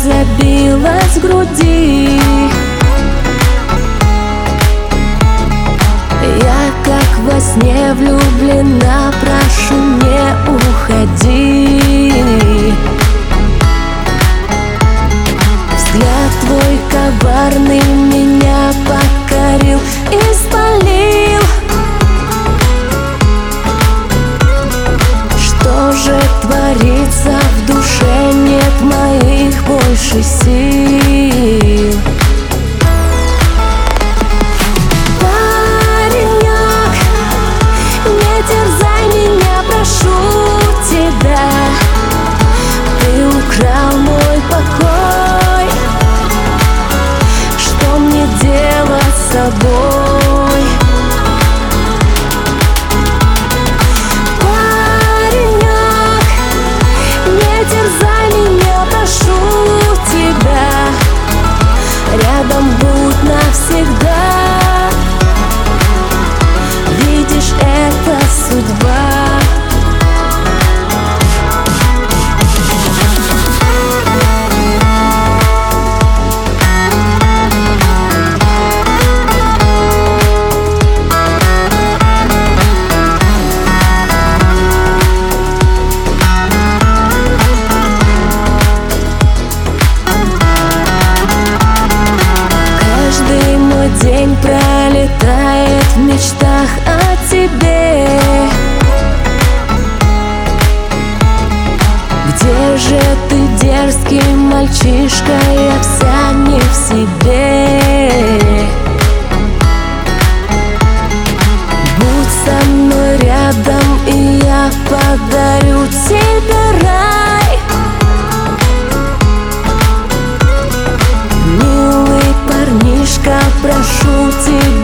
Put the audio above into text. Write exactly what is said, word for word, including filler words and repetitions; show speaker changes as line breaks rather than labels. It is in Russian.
забилась в груди. Я как во сне влюблена, прошу, не уходи. Взгляд твой коварный меня покорил и спалил. Что же творится в душе, нет моих больше сил. Паренек, не терзай меня, прошу тебя. Ты украл мой покой, что мне делать с собой? Паренек, не терзай меня, прошу тебя. Рядом будь навсегда. Видишь, это судьба. День пролетает в мечтах о тебе. Где же ты, дерзкий мальчишка, я вся не в себе. Будь со мной рядом, и я подарю тебе рай. Милый парнишка, прошу тебя.